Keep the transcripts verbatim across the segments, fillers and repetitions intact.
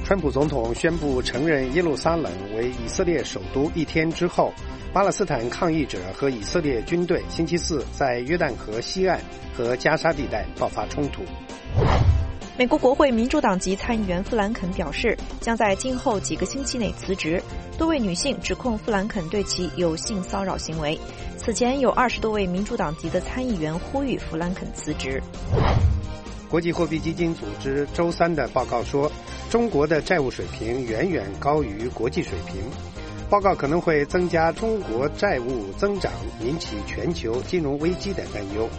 川普总统宣布承认耶路撒冷为以色列首都一天之后，巴勒斯坦抗议者和以色列军队星期四在约旦河西岸和加沙地带爆发冲突。 美国国会民主党籍参议员富兰肯表示，将在今后几个星期内辞职。多位女性指控富兰肯对其有性骚扰行为。此前有二十多位民主党籍的参议员呼吁富兰肯辞职。 国际货币基金组织周三的报告说，中国的债务水平远远高于国际水平。报告可能会增加中国债务增长，引起全球金融危机的担忧。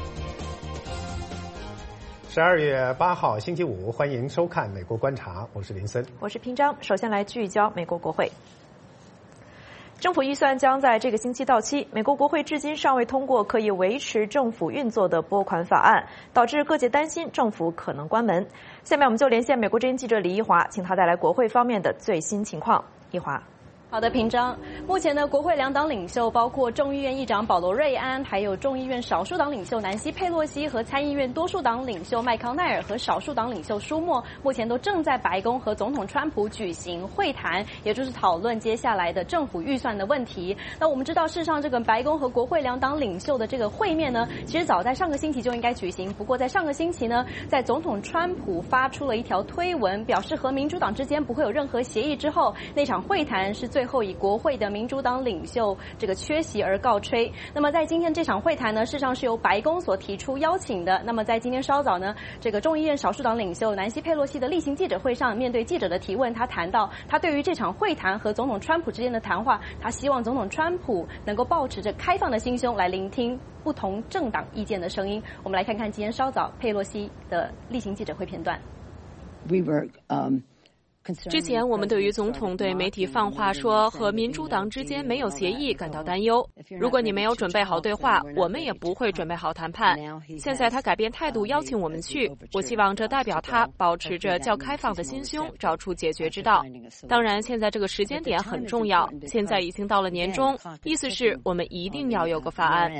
十二月八号星期五，欢迎收看《美国观察》，我是林森， 我是平章。首先来聚焦美国国会。政府预算将在这个星期到期，美国国会至今尚未通过可以维持政府运作的拨款法案，导致各界担心政府可能关门。下面我们就连线美国之音记者李一华，请他带来国会方面的最新情况。一华。 好的，平章。目前呢，国会两党领袖，包括众议院议长保罗·瑞安，还有众议院少数党领袖南希·佩洛西和参议院多数党领袖麦康奈尔和少数党领袖舒默，目前都正在白宫和总统川普举行会谈，也就是讨论接下来的政府预算的问题。那我们知道，事实上这个白宫和国会两党领袖的这个会面呢，其实早在上个星期就应该举行。不过在上个星期呢，在总统川普发出了一条推文，表示和民主党之间不会有任何协议之后，那场会谈是最后以国会的民主党领袖这个缺席而告吹。那么在今天这场会谈呢，事实上是由白宫所提出邀请的。那么在今天稍早呢，这个众议院少数党领袖南希·佩洛西的例行记者会上，面对记者的提问，他谈到他对于这场会谈和总统川普之间的谈话，他希望总统川普能够抱持着开放的心胸来聆听不同政党意见的声音。我们来看看今天稍早佩洛西的例行记者会片段。 We were, um 之前我们对于总统对媒体放话说和民主党之间没有协议感到担忧。如果你没有准备好对话，我们也不会准备好谈判。现在他改变态度邀请我们去，我希望这代表他保持着较开放的心胸，找出解决之道。当然现在这个时间点很重要，现在已经到了年终，意思是我们一定要有个法案。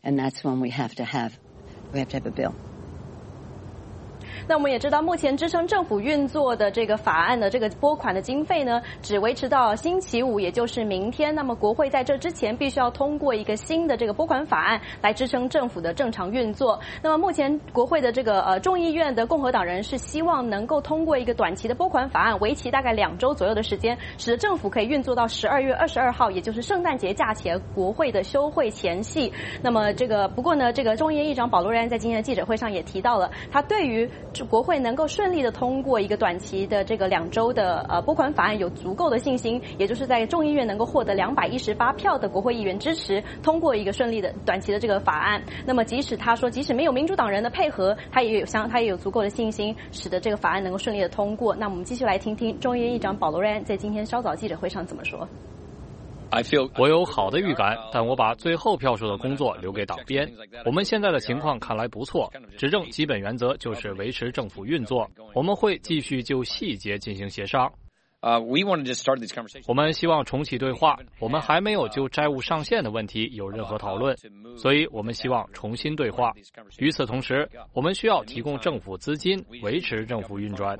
那我们也知道，目前支撑政府运作的这个法案的这个拨款的经费呢，只维持到星期五，也就是明天。那么国会在这之前必须要通过一个新的这个拨款法案来支撑政府的正常运作。那么目前国会的这个呃众议院的共和党人是希望能够通过一个短期的拨款法案，为期大概两周左右的时间，使得政府可以运作到十二月二十二号，也就是圣诞节假期国会的休会前夕。那么这个不过呢，这个众议院议长保罗·瑞安在今天的记者会上也提到了，他对于国会能够顺利的通过一个短期的这个两周的呃拨款法案有足够的信心，也就是在众议院能够获得两百一十八票的国会议员支持，通过一个顺利的短期的这个法案。那么即使他说，即使没有民主党人的配合，他也有相他也有足够的信心，使得这个法案能够顺利的通过。那我们继续来听听众议院议长保罗·瑞安在今天稍早记者会上怎么说。 我有好的预感，但我把最后票数的工作留给党鞭。我们现在的情况看来不错，执政基本原则就是维持政府运作，我们会继续就细节进行协商。我们希望重启对话，我们还没有就债务上限的问题有任何讨论，所以我们希望重新对话。与此同时，我们需要提供政府资金，维持政府运转。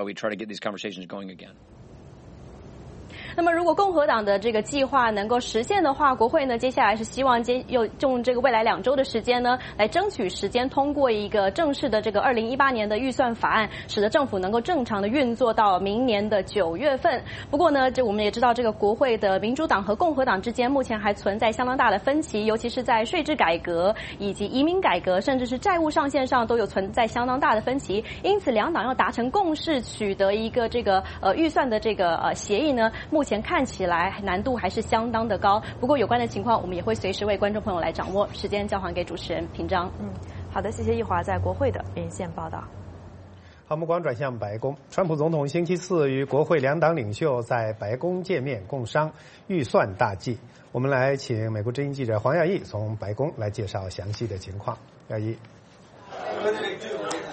那么如果共和党的这个计划能够实现的话，国会呢接下来是希望接又用这个未来两周的时间呢，来争取时间通过一个正式的这个二零一八年的预算法案，使得政府能够正常的运作到明年的九月份。不过呢，这我们也知道，这个国会的民主党和共和党之间目前还存在相当大的分歧，尤其是在税制改革以及移民改革，甚至是债务上限上都有存在相当大的分歧。因此，两党要达成共识，取得一个这个呃预算的这个呃协议呢，目前看起来难度还是相当的高。不过有关的情况，我们也会随时为观众朋友来掌握。时间交还给主持人平章。 嗯，好的，谢谢一华在国会的连线报道。 好，目光转向白宫，川普总统星期四与国会两党领袖在白宫见面共商预算大计。我们来请美国之音记者黄亚毅从白宫来介绍详细的情况。亚毅。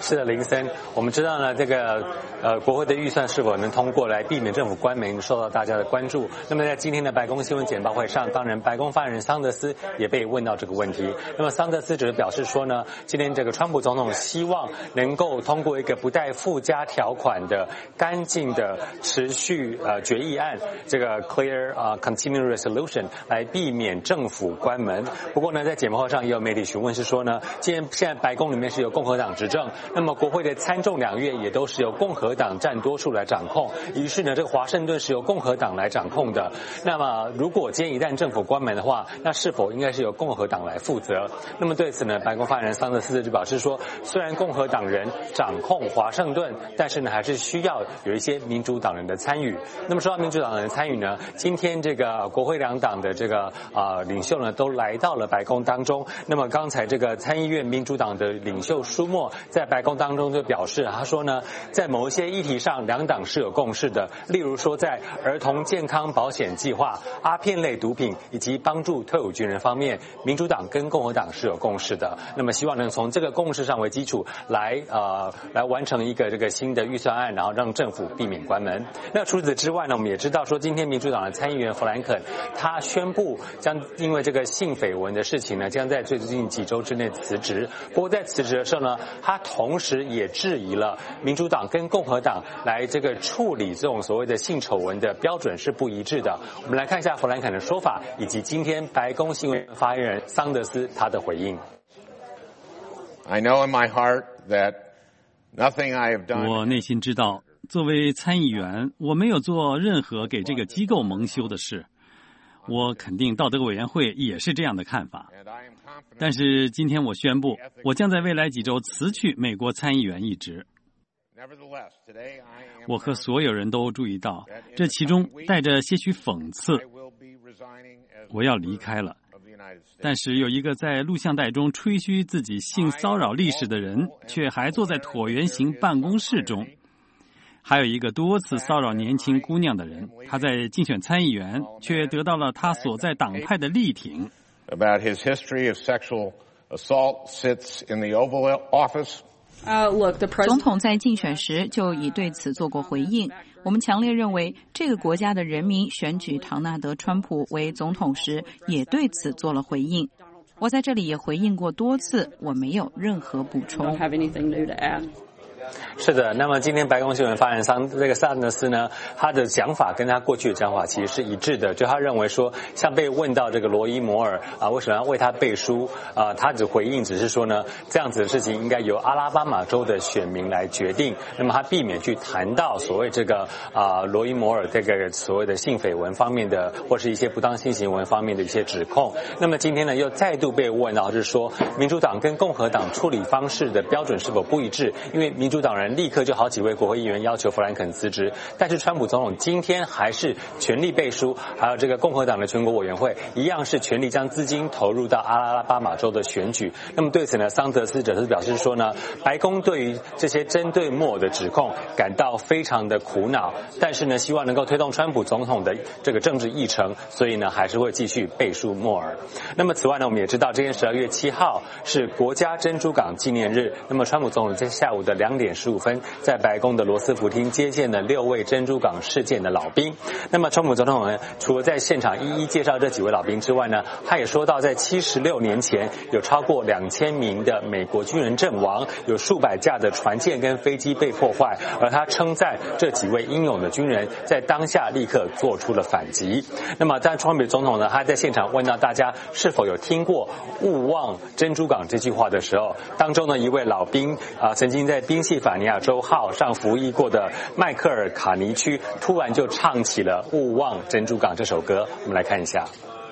是的，林森，我们知道呢，这个呃国会的预算是否能通过来避免政府关门，受到大家的关注。那么在今天的白宫新闻简报会上，当然白宫发言人桑德斯也被问到这个问题。那么桑德斯只是表示说呢，今天这个川普总统希望能够通过一个不带附加条款的干净的持续呃决议案，这个 clear 啊、uh, continuing resolution 来避免政府关门。不过呢，在简报会上也有媒体询问是说呢，既然现在白宫里面是由共和党执政，那么国会的参众两院也都是由共和党占多数来掌控，于是呢，这个华盛顿是由共和党来掌控的。那么如果今天一旦政府关门的话，那是否应该是由共和党来负责？那么对此呢，白宫发言人桑德斯就表示说，虽然共和党人掌控华盛顿，但是呢，还是需要有一些民主党人的参与。那么说到民主党人的参与呢，今天这个国会两党的这个啊、呃、领袖呢，都来到了白宫当中。那么刚才这个参议院民主党的领袖舒默在白宫当中就表示，他说呢，在某一些议题上，两党是有共识的，例如说在儿童健康保险计划、阿片类毒品以及帮助退伍军人方面，民主党跟共和党是有共识的。那么希望能从这个共识上为基础来呃来完成一个这个新的预算案，然后让政府避免关门。那除此之外呢，我们也知道说，今天民主党的参议员弗兰肯他宣布将因为这个性绯闻的事情呢，将在最近几周之内辞职。不过在辞职的时候呢，他同时也质疑了民主党跟共和党来这个处理这种所谓的性丑闻的标准是不一致的。我们来看一下弗兰肯的说法，以及今天白宫新闻发言人桑德斯他的回应。 I know in my heart that nothing I have done. 我内心知道，作为参议员，我没有做任何给这个机构蒙羞的事。我肯定道德委员会也是这样的看法。但是今天我宣布，我将在未来几周辞去美国参议员一职。我和所有人都注意到，这其中带着些许讽刺。我要离开了。但是有一个在录像带中吹嘘自己性骚扰历史的人，却还坐在椭圆形办公室中。还有一个多次骚扰年轻姑娘的人，他在竞选参议员，却得到了他所在党派的力挺。 About his history of sexual assault sits in the Oval Office. Uh, look, the president... 总统在竞选时就已对此做过回应。我们强烈认为，这个国家的人民选举唐纳德·川普为总统时，也对此做了回应。我在这里也回应过多次，我没有任何补充。 是的，那么今天白宫新闻发言人桑这个桑德斯呢，他的讲法跟他过去的讲法其实是一致的，就他认为说，像被问到这个罗伊摩尔啊，为什么要为他背书啊，他只回应只是说呢，这样子的事情应该由阿拉巴马州的选民来决定。那么他避免去谈到所谓这个啊罗伊摩尔这个所谓的性绯闻方面的，或是一些不当性行为方面的一些指控。那么今天呢，又再度被问到，就是说民主党跟共和党处理方式的标准是否不一致？因为民主党人立刻就好几位国会议员要求弗兰肯辞职，但是川普总统今天还是全力背书，还有这个共和党的全国委员会一样是全力将资金投入到阿拉巴马州的选举。那么对此呢，桑德斯则是表示说呢，白宫对于这些针对莫尔的指控感到非常的苦恼，但是呢，希望能够推动川普总统的这个政治议程，所以呢，还是会继续背书莫尔。那么此外呢，我们也知道今天十二月七号是国家珍珠港纪念日，那么川普总统在下午的两点十五分在白宫的罗斯福厅接见了六位珍珠港事件的老兵。那么川普总统呢，除了在现场一一介绍这几位老兵之外呢，他也说到在七十六年前有超过两千名的美国军人阵亡，有数百架的船舰跟飞机被破坏，而他称赞这几位英勇的军人在当下立刻做出了反击。那么但川普总统呢，他在现场问到大家是否有听过勿忘珍珠港这句话的时候，当中呢一位老兵啊、呃，曾经在宾夕法尼亚州号上服役过的迈克尔卡尼区突然就唱起了勿忘珍珠港这首歌，我们来看一下。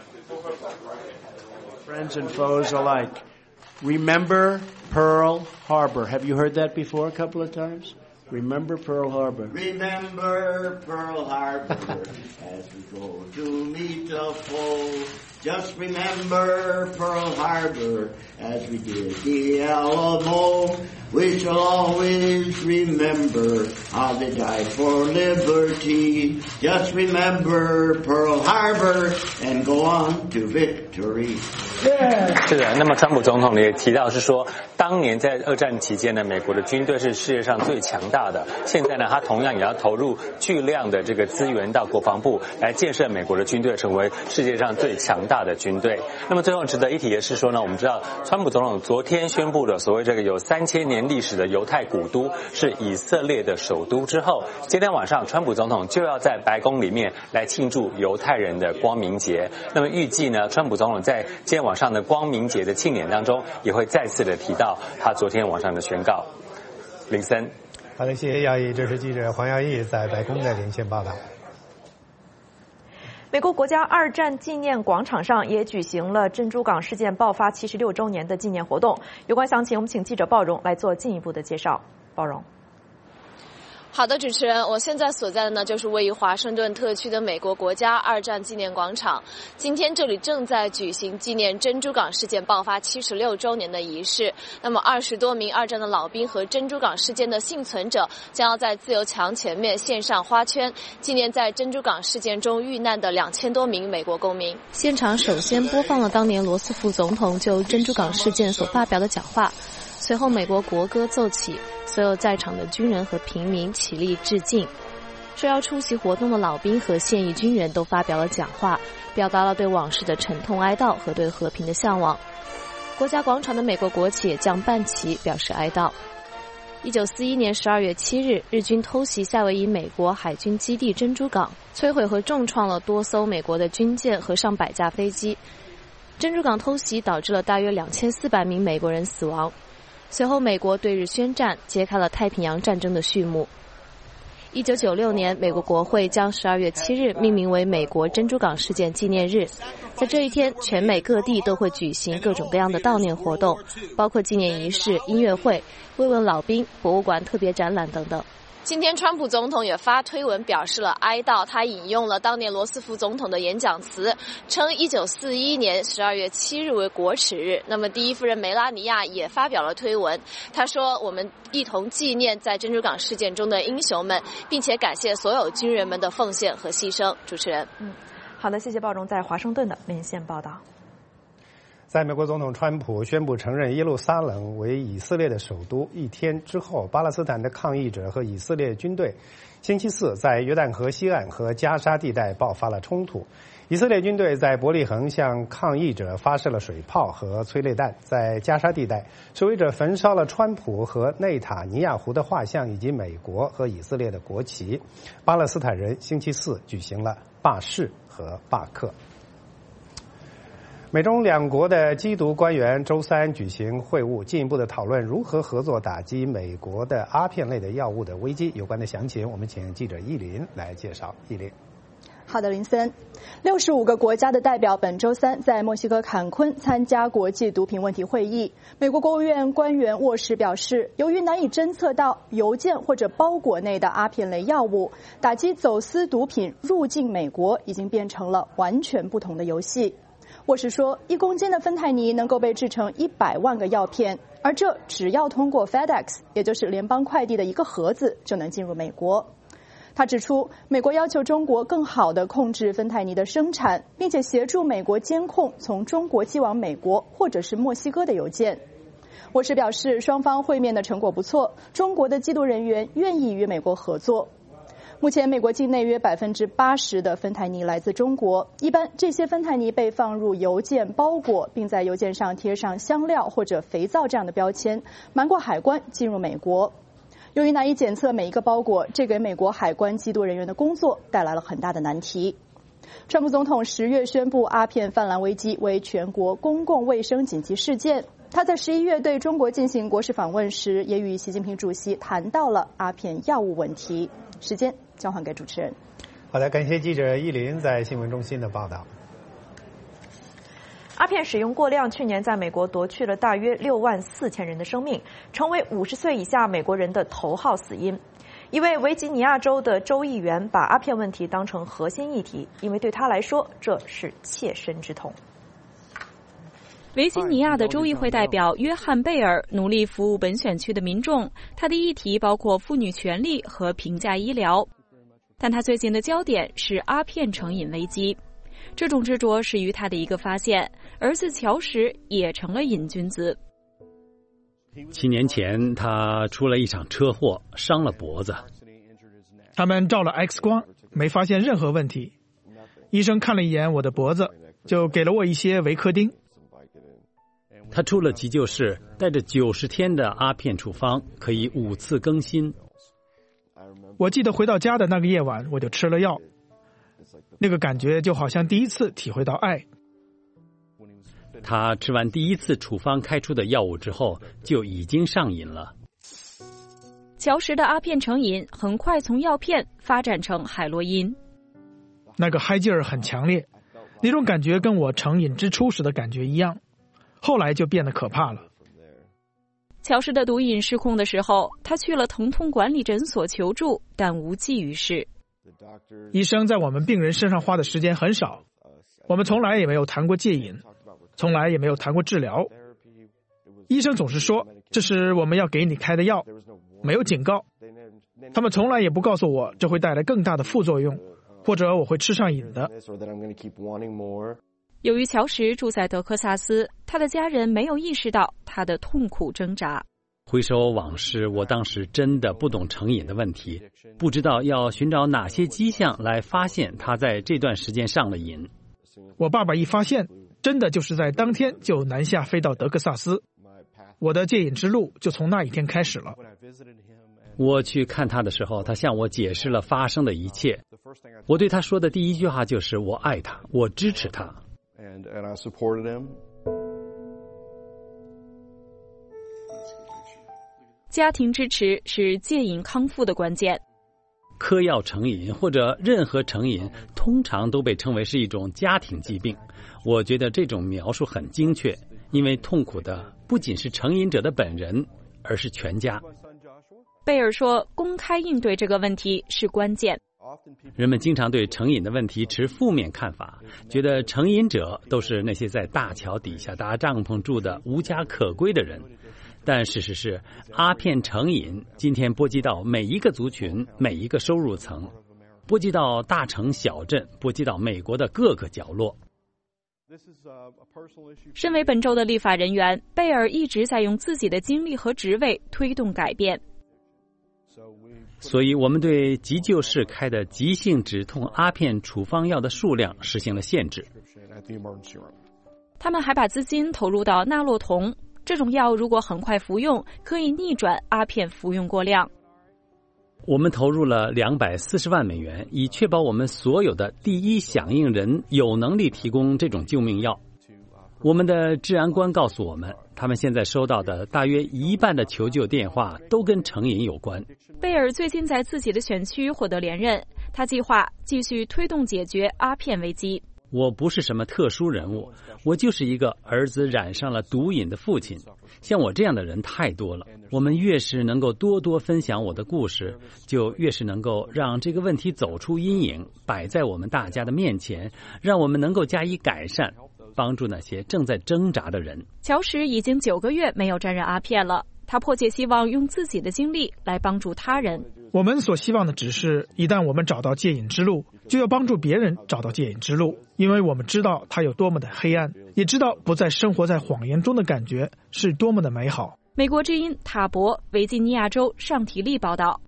Friends and foes alike, remember Pearl Harbor. Have you heard that before a couple of times? Remember Pearl Harbor. Remember Pearl Harbor as we go to meet the foe. Just remember Pearl Harbor as we did the Alamo. We shall always remember how they died for liberty. Just remember Pearl Harbor and go on to victory. 是的，那么川普总统也提到是说，当年在二战期间呢，美国的军队是世界上最强大的。现在呢，他同样也要投入巨量的这个资源到国防部来建设美国的军队，成为世界上最强大的军队。那么最后值得一提的是说呢，我们知道川普总统昨天宣布了所谓这个有三千年历史的犹太古都是以色列的首都之后，今天晚上川普总统就要在白宫里面来庆祝犹太人的光明节。那么预计呢，川普总统在今天晚上的光明节的庆典当中，也会再次的提到他昨天晚上的宣告。林森， 好的，谢谢耀义，这是记者黄耀义在白宫的连线报道。 美国国家二战纪念广场上也举行了珍珠港事件爆发七十六周年的纪念活动。有关详情，我们请记者鲍荣来做进一步的介绍。鲍荣。 好的，主持人，我现在所在的呢就是位于华盛顿特区的美国国家二战纪念广场。今天这里正在举行纪念珍珠港事件爆发七十六周年的仪式。那么二十多名二战的老兵和珍珠港事件的幸存者将要在自由墙前面献上花圈，纪念在珍珠港事件中遇难的两千多名美国公民。现场首先播放了当年罗斯福总统就珍珠港事件所发表的讲话，随后美国国歌奏起，所有在场的军人和平民起立致敬。受邀出席活动的老兵和现役军人都发表了讲话，表达了对往事的沉痛哀悼和对和平的向往。国家广场的美国国旗也降半旗，表示哀悼。一九四一年十二月七日，日军偷袭夏威夷美国海军基地珍珠港，摧毁和重创了多艘美国的军舰和上百架飞机。珍珠港偷袭导致了大约两千四百名美国人死亡。随后美国对日宣战，揭开了太平洋战争的序幕。一九九六年，美国国会将十二月七日命名为美国珍珠港事件纪念日。在这一天，全美各地都会举行各种各样的悼念活动，包括纪念仪式、音乐会、慰问老兵、博物馆特别展览等等。今天川普总统也发推文表示了哀悼，他引用了当年罗斯福总统的演讲词，称一九四一年十二月七日为国耻日。那么第一夫人梅拉尼亚也发表了推文，她说我们一同纪念在珍珠港事件中的英雄们，并且感谢所有军人们的奉献和牺牲。主持人， 嗯，好的，谢谢鲍荣在华盛顿的连线报道。 在美国总统川普宣布承认耶路撒冷为以色列的首都一天之后，巴勒斯坦的抗议者和以色列军队星期四在约旦河西岸和加沙地带爆发了冲突。以色列军队在伯利恒向抗议者发射了水炮和催泪弹，在加沙地带，示威者焚烧了川普和内塔尼亚胡的画像以及美国和以色列的国旗。巴勒斯坦人星期四举行了罢市和罢课。美中两国的缉毒官员周三举行会晤，进一步的讨论如何合作打击美国的阿片类的药物的危机。有关的详情，我们请记者易林来介绍。易林。 好的，林森，六十五个国家的代表本周三在墨西哥坎昆参加国际毒品问题会议。美国国务院官员沃什表示，由于难以侦测到邮件或者包裹内的阿片类药物，打击走私毒品入境美国已经变成了完全不同的游戏。沃什说，一公斤的芬太尼能够被制成一百万个药片，而这只要通过 FedEx， 也就是联邦快递的一个盒子，就能进入美国。他指出，美国要求中国更好地控制芬太尼的生产，并且协助美国监控从中国寄往美国或者是墨西哥的邮件。沃什表示，双方会面的成果不错，中国的缉毒人员愿意与美国合作。目前美国境内约百分之八十的芬太尼来自中国，一般这些芬太尼被放入邮件包裹，并在邮件上贴上香料或者肥皂这样的标签，瞒过海关进入美国。由于难以检测每一个包裹，这给美国海关缉毒人员的工作带来了很大的难题。川普总统十月宣布阿片泛滥危机为全国公共卫生紧急事件。他在十一月对中国进行国事访问时，也与习近平主席谈到了阿片药物问题。时间交还给主持人。 好的，感谢记者依林在新闻中心的报道。 阿片使用过量，去年在美国夺去了大约六万四千人的生命，成为五十岁以下美国人的头号死因。一位维吉尼亚州的州议员把阿片问题当成核心议题，因为对他来说，这是切身之痛。 维吉尼亚的州议会代表约翰贝尔努力服务本选区的民众，他的议题包括妇女权利和平价医疗，但他最近的焦点是阿片成瘾危机。 这种执着始于他的一个发现：儿子乔什也成了瘾君子。 七年前，他出了一场车祸，伤了脖子。 他们照了 X 光，没发现任何问题。医生看了一眼我的脖子，就给了我一些维克丁。 他出了急救室，带着九十天的阿片处方，可以五次更新。 我记得回到家的那个夜晚，我就吃了药，那个感觉就好像第一次体会到爱。 他吃完第一次处方开出的药物之后，就已经上瘾了。 乔什的阿片成瘾很快从药片发展成海洛因， 那个嗨劲儿很强烈，那种感觉跟我成瘾之初时的感觉一样，后来就变得可怕了。 乔什的毒瘾失控的时候，他去了疼痛管理诊所求助，但无济于事。 医生在我们病人身上花的时间很少，我们从来也没有谈过戒瘾，从来也没有谈过治疗。医生总是说这是我们要给你开的药，没有警告。他们从来也不告诉我这会带来更大的副作用，或者我会吃上瘾的。 由于乔什住在德克萨斯，他的家人没有意识到他的痛苦挣扎。 回首往事，我当时真的不懂成瘾的问题，不知道要寻找哪些迹象来发现他在这段时间上了瘾。 我爸爸一发现，真的就是在当天就南下飞到德克萨斯。我的戒瘾之路就从那一天开始了。 我去看他的时候，他向我解释了发生的一切。我对他说的第一句话就是我爱他，我支持他。 And, and I supported him. 家庭支持是戒瘾康复的关键。 嗑药成瘾或者任何成瘾，通常都被称为是一种家庭疾病。我觉得这种描述很精确，因为痛苦的不仅是成瘾者的本人，而是全家。 贝尔说，公开应对这个问题是关键。 人们经常对成瘾的问题持负面看法，觉得成瘾者都是那些在大桥底下搭帐篷住的无家可归的人。但事实是，阿片成瘾今天波及到每一个族群、每一个收入层，波及到大城小镇，波及到美国的各个角落。 身为本州的立法人员，贝尔一直在用自己的经历和职位推动改变。 所以我们对急救室开的急性止痛阿片处方药的数量实行了限制。 他们还把资金投入到纳洛酮，这种药如果很快服用，可以逆转阿片服用过量。 我们投入了两百四十万美元，以确保我们所有的第一响应人有能力提供这种救命药。我们的治安官告诉我们，他们现在收到的大约一半的求救电话都跟成瘾有关。 贝尔最近在自己的选区获得连任，他计划继续推动解决阿片危机。 我不是什么特殊人物，我就是一个儿子染上了毒瘾的父亲。像我这样的人太多了，我们越是能够多多分享我的故事，就越是能够让这个问题走出阴影，摆在我们大家的面前，让我们能够加以改善，帮助那些正在挣扎的人。 乔什已经九个月没有沾染阿片了，他迫切希望用自己的经历来帮助他人。 我们所希望的只是，一旦我们找到戒瘾之路，就要帮助别人找到戒瘾之路，因为我们知道它有多么的黑暗，也知道不再生活在谎言中的感觉是多么的美好。 美国之音塔博，维吉尼亚州上体利报道。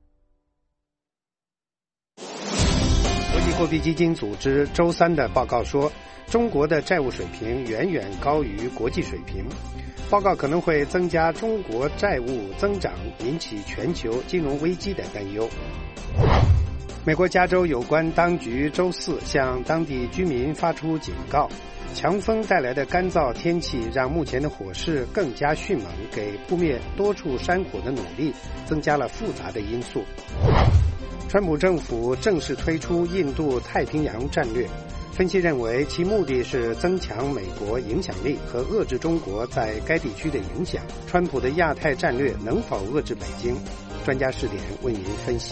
国际货币基金组织周三的报告说，中国的债务水平远远高于国际水平。报告可能会增加中国债务增长，引起全球金融危机的担忧。美国加州有关当局周四向当地居民发出警告，强风带来的干燥天气让目前的火势更加迅猛，给扑灭多处山火的努力增加了复杂的因素。川普政府正式推出印度太平洋战略，分析认为其目的是增强美国影响力和遏制中国在该地区的影响。川普的亚太战略能否遏制北京？专家视点为您分析。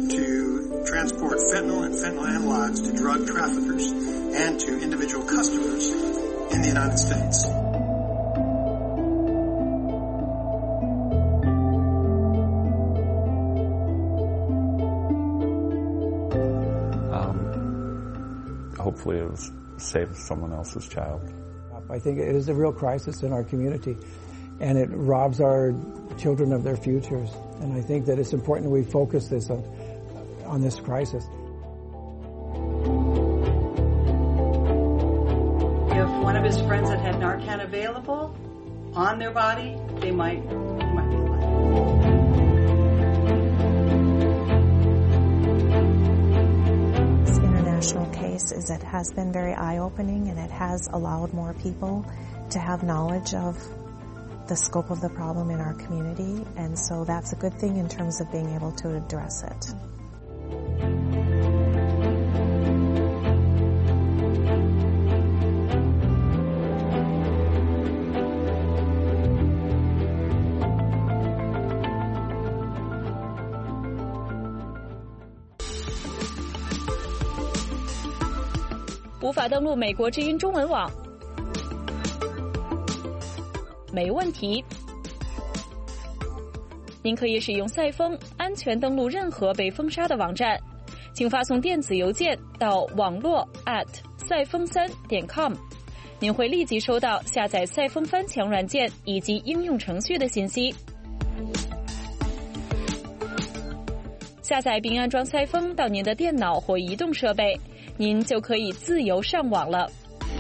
to transport fentanyl and fentanyl analogs to drug traffickers and to individual customers in the United States. Um, hopefully it will save someone else's child. I think it is a real crisis in our community, and it robs our children of their futures. And I think that it's important that we focus this on, on this crisis. If one of his friends had had Narcan available on their body, they might, they might be alive. Case is it has been very eye-opening, and it has allowed more people to have knowledge of the scope of the problem in our community, and so that's a good thing in terms of being able to address it. 无法登录美国之音中文网，没问题。您可以使用赛风安全登录任何被封杀的网站，请发送电子邮件到网络 at 赛风三点 com， 您会立即收到下载赛风翻墙软件以及应用程序的信息。下载并安装赛风到您的电脑或移动设备，您就可以自由上网了。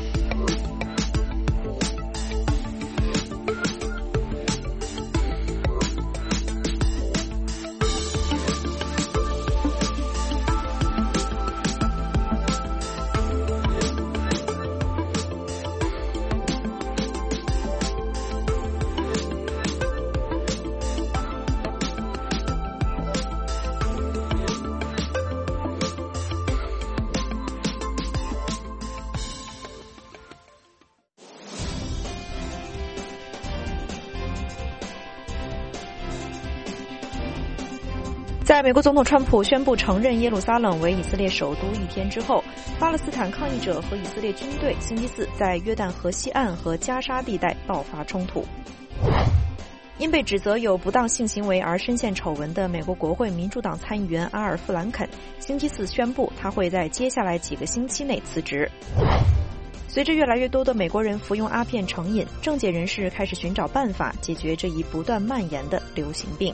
在美国总统川普宣布承认耶路撒冷为以色列首都一天之后，巴勒斯坦抗议者和以色列军队星期四在约旦河西岸和加沙地带爆发冲突。因被指责有不当性行为而深陷丑闻的美国国会民主党参议员阿尔·富兰肯星期四宣布，他会在接下来几个星期内辞职。随着越来越多的美国人服用阿片成瘾，政界人士开始寻找办法解决这一不断蔓延的流行病。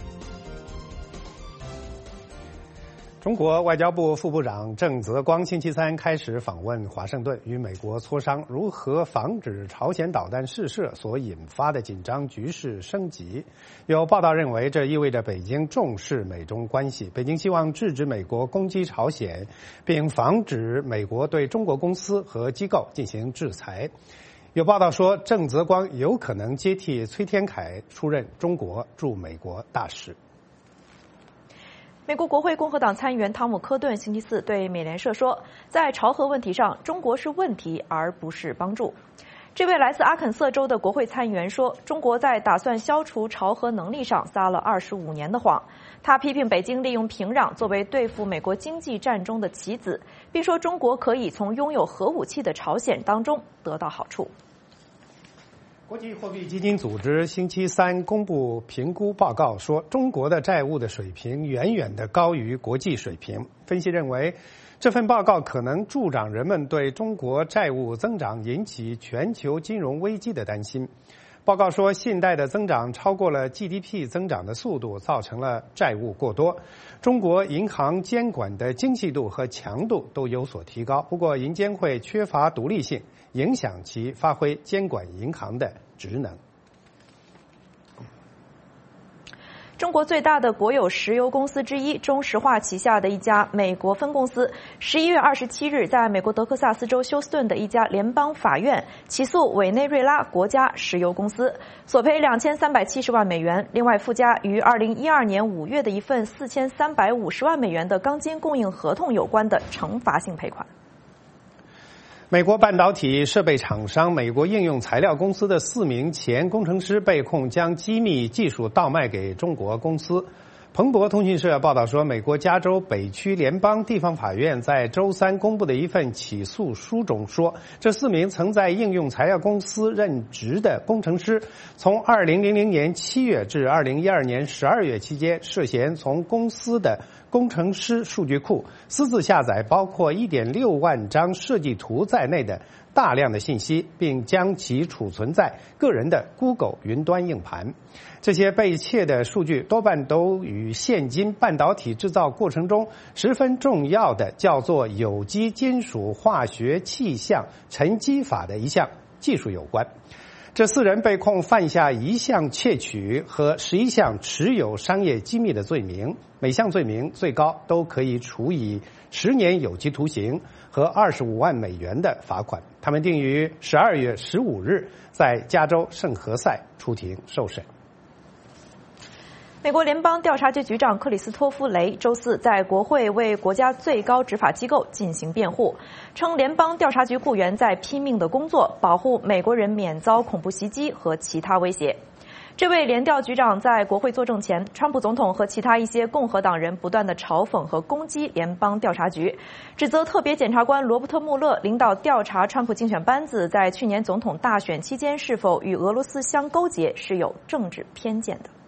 中国外交部副部长郑泽光星期三开始访问华盛顿，与美国磋商如何防止朝鲜导弹试射所引发的紧张局势升级。有报道认为，这意味着北京重视美中关系，北京希望制止美国攻击朝鲜，并防止美国对中国公司和机构进行制裁。有报道说，郑泽光有可能接替崔天凯出任中国驻美国大使。 美国国会共和党参议员汤姆·科顿星期四对美联社说，在朝核问题上，中国是问题而不是帮助。这位来自阿肯色州的国会参议员说，中国在打算消除朝核能力上撒了二十五年的谎。他批评北京利用平壤作为对付美国经济战中的棋子，并说中国可以从拥有核武器的朝鲜当中得到好处。 国际货币基金组织星期三公布评估报告说，中国的债务的水平远远的高于国际水平。分析认为，这份报告可能助长人们对中国债务增长引起全球金融危机的担心。报告说，信贷的增长超过了 G D P 增长的速度，造成了债务过多。中国银行监管的精细度和强度都有所提高，不过银监会缺乏独立性，影响其发挥监管银行的职能。 中国最大的国有石油公司之一中石化旗下的一家美国分公司，十一月二十七日在美国德克萨斯州休斯顿的一家联邦法院起诉委内瑞拉国家石油公司，索赔两千三百七十万美元，另外附加与二零一二年五月的一份四千三百五十万美元的钢筋供应合同有关的惩罚性赔款。 美国半导体设备厂商美国应用材料公司的四名前工程师被控将机密技术倒卖给中国公司。 彭博通讯社报道说，美国加州北区联邦地方法院在周三公布的一份起诉书中说，这四名曾在应用材料公司任职的工程师，从二零零零年七月至二零一二年十二月期间，涉嫌从公司的工程师数据库私自下载包括 一点六万张设计图在内的大量的信息，并将其储存在个人的 Google 云端硬盘。这些被窃的数据多半都与现今半导体制造过程中十分重要的叫做有机金属化学气象沉积法的一项技术有关。这四人被控犯下一项窃取和十一项持有商业机密的罪名，每项罪名最高都可以处以十年有期徒刑和二十五万美元的罚款。他们定于十二月十五日在加州圣何塞出庭受审。 美国联邦调查局局长克里斯托夫·雷周四在国会为国家最高执法机构进行辩护，称联邦调查局雇员在拼命的工作，保护美国人免遭恐怖袭击和其他威胁。这位联调局长在国会作证前，川普总统和其他一些共和党人不断的嘲讽和攻击联邦调查局，指责特别检察官罗伯特·穆勒领导调查川普竞选班子在去年总统大选期间是否与俄罗斯相勾结是有政治偏见的。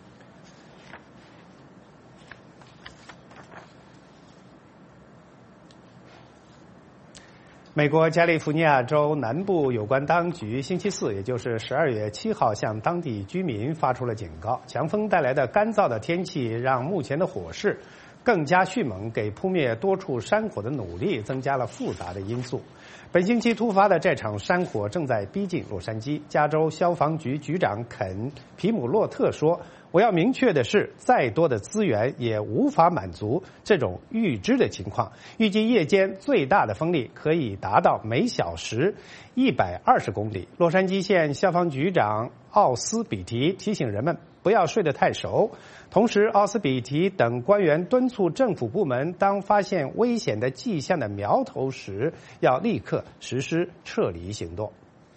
美国加利福尼亚州南部有关当局星期四，也就是十二月七号，向当地居民发出了警告。强风带来的干燥的天气让目前的火势更加迅猛，给扑灭多处山火的努力增加了复杂的因素。本星期突发的这场山火正在逼近洛杉矶。加州消防局局长肯·皮姆洛特说，我要明确的是，再多的资源也无法满足这种预知的情况。预计夜间最大的风力可以达到每小时一百二十公里。洛杉矶县消防局长奥斯比提提醒人们不要睡得太熟。同时，奥斯比提等官员敦促政府部门，当发现危险的迹象的苗头时，要立刻实施撤离行动。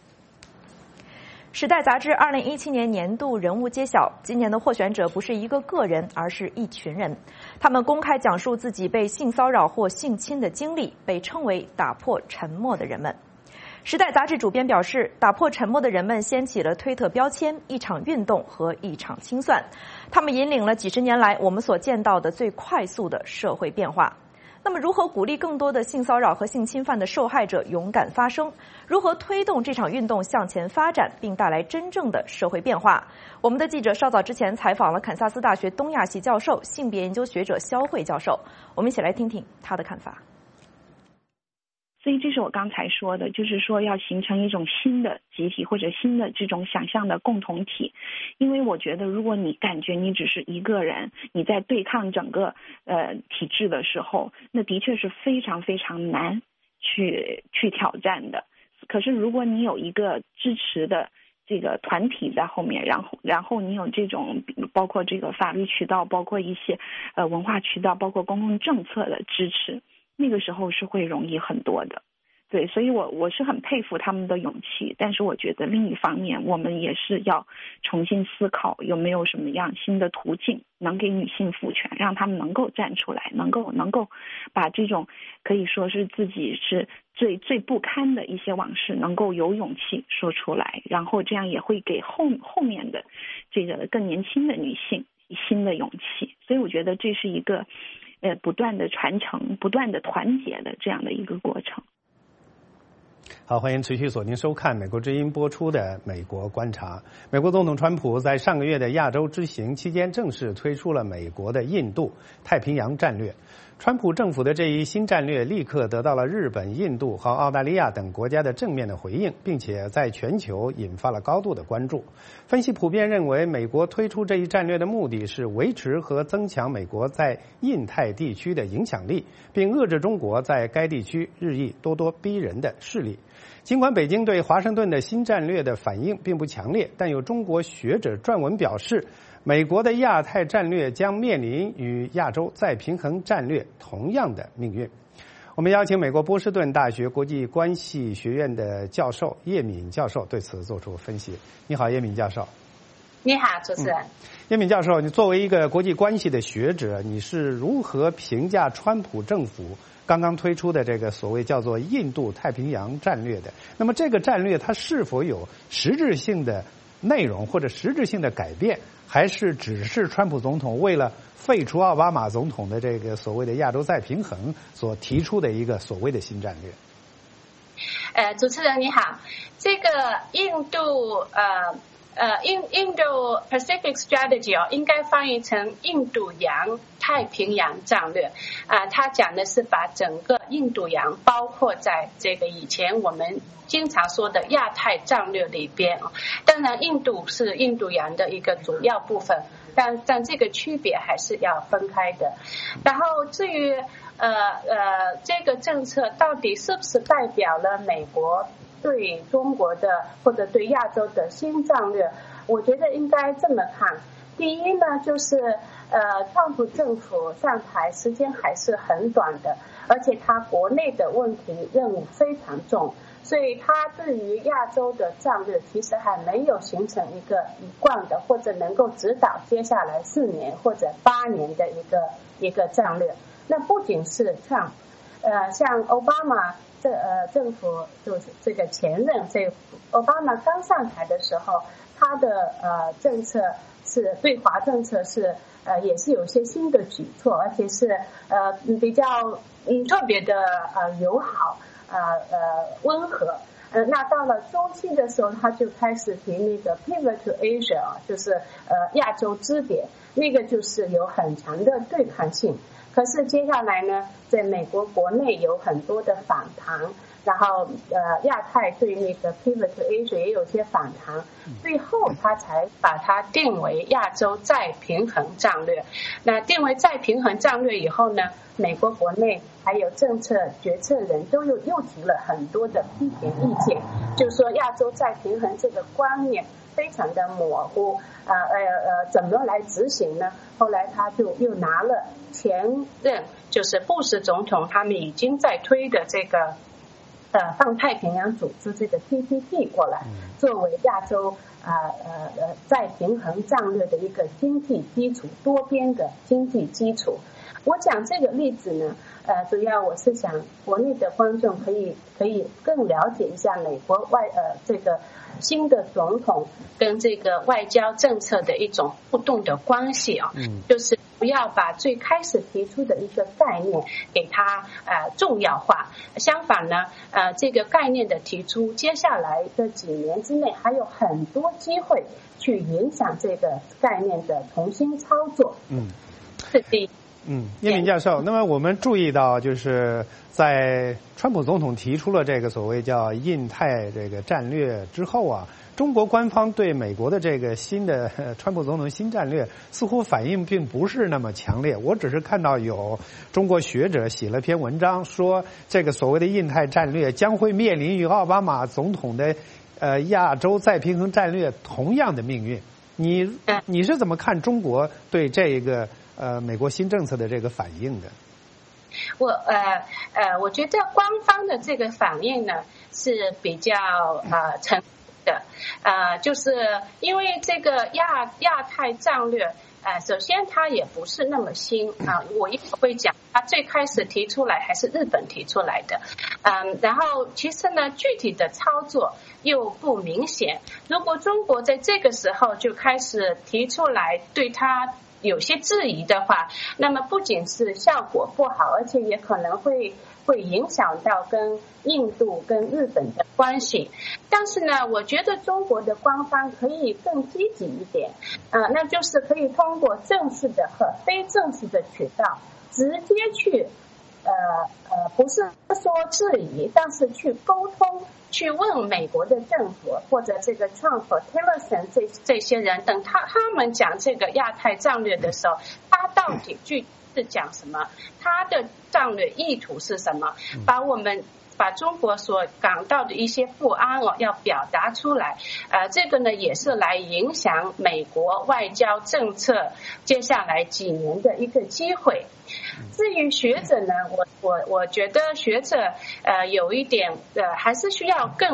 时代杂志二零一七年年度人物揭晓，今年的获选者不是一个个人，而是一群人。他们公开讲述自己被性骚扰或性侵的经历，被称为打破沉默的人们。时代杂志主编表示，打破沉默的人们掀起了推特标签、一场运动和一场清算。他们引领了几十年来我们所见到的最快速的社会变化。那么，如何鼓励更多的性骚扰和性侵犯的受害者勇敢发声？如何推动这场运动向前发展，并带来真正的社会变化？我们的记者稍早之前采访了堪萨斯大学东亚系教授、性别研究学者肖慧教授，我们一起来听听他的看法。 所以这是我刚才说的，就是说要形成一种新的集体或者新的这种想象的共同体。因为我觉得如果你感觉你只是一个人，你在对抗整个呃体制的时候，那的确是非常非常难去去挑战的。可是如果你有一个支持的这个团体在后面，然后然后你有这种包括这个法律渠道，包括一些呃文化渠道，包括公共政策的支持，那个时候是会容易很多的。对，所以我我是很佩服他们的勇气，但是我觉得另一方面我们也是要重新思考有没有什么样新的途径能给女性赋权，让他们能够站出来，能够能够把这种可以说是自己是最最不堪的一些往事能够有勇气说出来，然后这样也会给后后面的这个更年轻的女性新的勇气。所以我觉得这是一个呃不断的传承、不断的团结的这样的一个过程。 好，欢迎持续锁定收看美国之音播出的美国观察。美国总统川普在上个月的亚洲之行期间正式推出了美国的印度太平洋战略。川普政府的这一新战略立刻得到了日本、印度和澳大利亚等国家的正面的回应，并且在全球引发了高度的关注。分析普遍认为，美国推出这一战略的目的是维持和增强美国在印太地区的影响力，并遏制中国在该地区日益咄咄逼人的势力。尽管北京对华盛顿的新战略的反应并不强烈，但有中国学者撰文表示，美国的亚太战略将面临与亚洲再平衡战略同样的命运。我们邀请美国波士顿大学国际关系学院的教授叶敏教授对此做出分析。你好，叶敏教授。 你好，主持人。嗯， 叶敏教授，你作为一个国际关系的学者，你是如何评价川普政府刚刚推出的这个所谓叫做印度太平洋战略的？那么这个战略它是否有实质性的内容或者实质性的改变，还是只是川普总统为了废除奥巴马总统的这个所谓的亚洲再平衡所提出的一个所谓的新战略？ 呃，主持人你好，这个印度呃。呃，印印度 Pacific Strategy 哦，应该翻译成印度洋太平洋战略。啊、呃，它讲的是把整个印度洋包括在这个以前我们经常说的亚太战略里边哦。当然，印度是印度洋的一个主要部分，但但这个区别还是要分开的。然后至于呃呃这个政策到底是不是代表了美国对中国的或者对亚洲的新战略，我觉得应该这么看。第一呢，就是呃，川普政府上台时间还是很短的，而且他国内的问题任务非常重，所以他对于亚洲的战略其实还没有形成一个一贯的或者能够指导接下来四年或者八年的一个一个战略。那不仅是 Trump， 呃，像奥巴马这呃政府就是这个前任，这奥巴马刚上台的时候，他的呃政策是对华政策是呃也是有些新的举措，而且是呃比较嗯特别的呃友好呃呃温和。呃，那到了中期的时候，他就开始提那个 Pivot to Asia， 就是呃亚洲支点，那个就是有很强的对抗性。可是接下来呢，在美国国内有很多的反弹，然后呃亚太对那个 Pivot to Asia 也有些反弹，最后他才把它定为亚洲再平衡战略。那定为再平衡战略以后呢，美国国内还有政策决策人都又又提了很多的批评意见，就是说亚洲再平衡这个观念非常的模糊，呃呃呃，怎么来执行呢？后来他就又拿了前任就是布什总统他们已经在推的这个呃泛太平洋组织这个 T P P 过来，作为亚洲呃呃呃再平衡战略的一个经济基础，多边的经济基础。我讲这个例子呢，呃，主要我是想国内的观众可以可以更了解一下美国外呃这个新的总统跟这个外交政策的一种互动的关系啊，嗯，就是不要把最开始提出的一个概念给它呃重要化，相反呢，呃这个概念的提出，接下来的几年之内还有很多机会去影响这个概念的重新操作，嗯，是第一。 嗯，叶敏教授，那么我们注意到，就是在川普总统提出了这个所谓叫印太这个战略之后啊，中国官方对美国的这个新的川普总统新战略似乎反应并不是那么强烈。我只是看到有中国学者写了篇文章，说这个所谓的印太战略将会面临与奥巴马总统的呃亚洲再平衡战略同样的命运。你你是怎么看中国对这个呃，美国新政策的这个反应的？ 我呃呃，我觉得官方的这个反应呢是比较呃成熟的，呃，就是因为这个亚亚太战略，呃，首先它也不是那么新啊、呃，我一会儿会讲，它最开始提出来还是日本提出来的，嗯、呃，然后其实呢，具体的操作又不明显。如果中国在这个时候就开始提出来对它有些质疑的话，那么不仅是效果不好，而且也可能会会影响到跟印度跟日本的关系。但是呢，我觉得中国的官方可以更积极一点，呃，那就是可以通过正式的和非正式的渠道直接去呃呃，不是说质疑，但是去沟通，去问美国的政府或者这个 Trump、Tillerson 这这些人等他他们讲这个亚太战略的时候，他到底具体是讲什么？他的战略意图是什么？把我们把中国所感到的一些不安哦，要表达出来。呃，这个呢也是来影响美国外交政策接下来几年的一个机会。至于学者呢，我我我觉得学者呃有一点呃还是需要更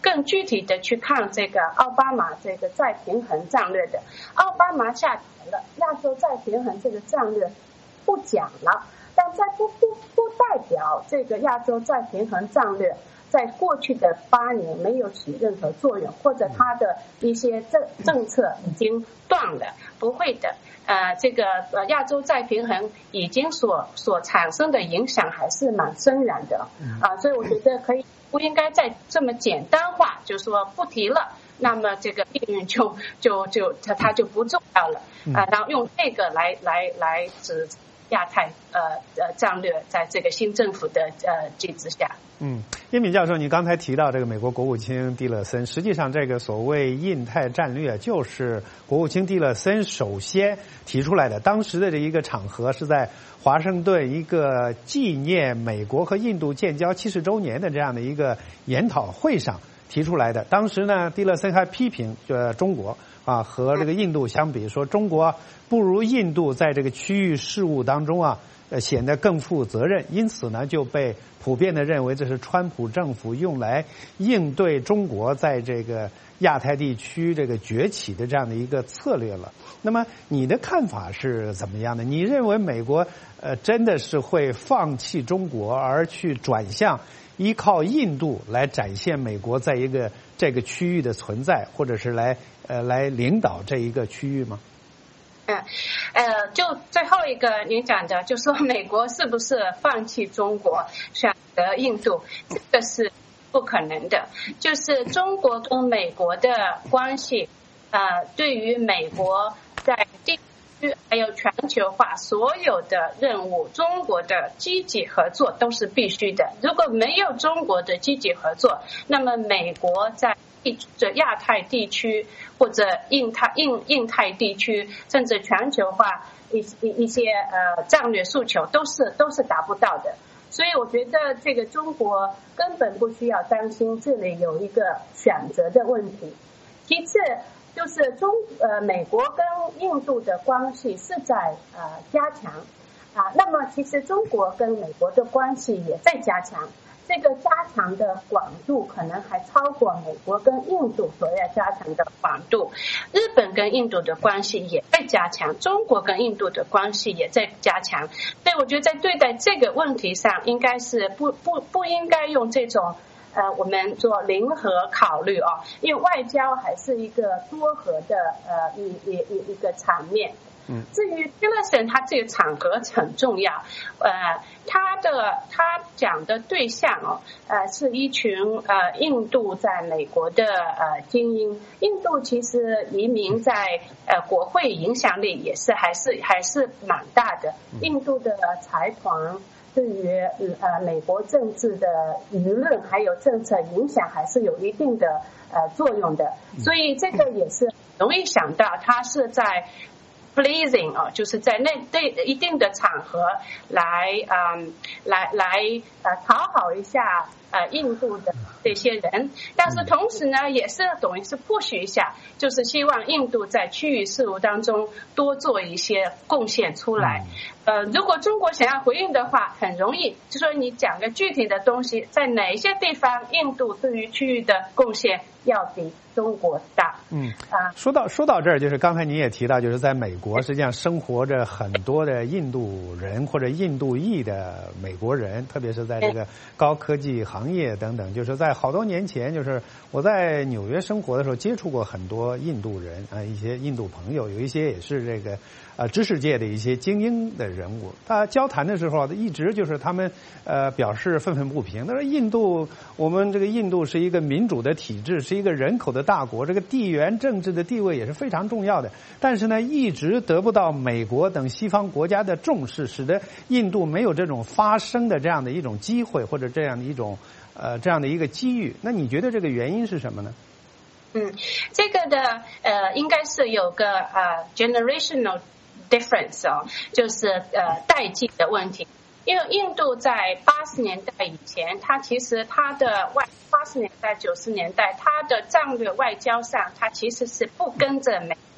更具体的去看这个奥巴马这个再平衡战略的。奥巴马下台了，亚洲再平衡这个战略不讲了，但在不不不代表这个亚洲再平衡战略在过去的八年没有起任何作用，或者它的一些政政策已经断了，不会的。呃，这个呃亚洲再平衡已经所所产生的影响还是蛮深远的啊、呃，所以我觉得可以不应该再这么简单化，就说不提了，那么这个命运就就就它它就不重要了啊、呃，然后用这个来来来指亚太呃呃战略在这个新政府的呃机制下。 嗯，叶敏教授，你刚才提到这个美国国务卿蒂勒森，实际上这个所谓印太战略就是国务卿蒂勒森首先提出来的。当时的这一个场合是在华盛顿一个纪念美国和印度建交七十周年的这样的一个研讨会上提出来的。当时呢，蒂勒森还批评呃中国啊和这个印度相比，说中国不如印度在这个区域事务当中啊。呃，显得更负责任，因此呢，就被普遍的认为这是川普政府用来应对中国在这个亚太地区这个崛起的这样的一个策略了。那么你的看法是怎么样的？你认为美国呃真的是会放弃中国，而去转向依靠印度来展现美国在一个这个区域的存在，或者是来呃来领导这一个区域吗？ 嗯，呃，就最后一个您讲的，就说美国是不是放弃中国，选择印度，这个是不可能的。就是中国跟美国的关系，呃，对于美国在地区还有全球化所有的任务，中国的积极合作都是必须的。如果没有中国的积极合作，那么美国在这亚太地区或者印太印印太地区，甚至全球化一一一些呃战略诉求都是都是达不到的。所以我觉得这个中国根本不需要担心这里有一个选择的问题。其次就是中呃美国跟印度的关系是在呃加强啊，那么其实中国跟美国的关系也在加强。这个加强的广度可能还超过美国跟印度所要加强的广度。日本跟印度的关系也在加强，中国跟印度的关系也在加强。所以我觉得在对待这个问题上，应该是不不不应该用这种呃我们做零和考虑哦，因为外交还是一个多核的呃一一一一个场面。嗯，至于 Tillerson 他这个场合很重要，呃，他的他讲的对象哦，呃，是一群呃印度在美国的呃精英。印度其实移民在呃国会影响力也是还是还是蛮大的。印度的财团对于呃美国政治的舆论还有政策影响还是有一定的呃作用的，所以这个也是容易想到他是在pleasing 啊，就是在那对一定的场合来嗯来来呃讨好一下呃印度的这些人，但是同时呢也是等于是 push 一下，就是希望印度在区域事务当中多做一些贡献出来。呃，如果中国想要回应的话，很容易，就说你讲个具体的东西，在哪些地方印度对于区域的贡献要比中国大。嗯啊， 说到说到这儿，就是刚才你也提到，就是在美国实际上生活着很多的印度人或者印度裔的美国人，特别是在这个高科技行业等等。就是在好多年前，就是我在纽约生活的时候，接触过很多印度人啊，一些印度朋友，有一些也是这个呃知识界的一些精英的人物。他交谈的时候，一直就是他们呃表示愤愤不平。他说，印度我们这个印度是一个民主的体制，是一个人口的大国，这个地缘政治的地位也是非常重要的，但是呢一直得不到美国等西方国家的重视，使得印度没有这种发声的这样的一种机会，或者这样的一种呃这样的一个机遇。那你觉得这个原因是什么呢？ 嗯，这个的呃应该是有个呃 generational difference 哦，就是呃代际的问题。因为印度在八十年代以前，它其实它的外八十年代九十年代，它的战略外交上，它其实是不跟着美国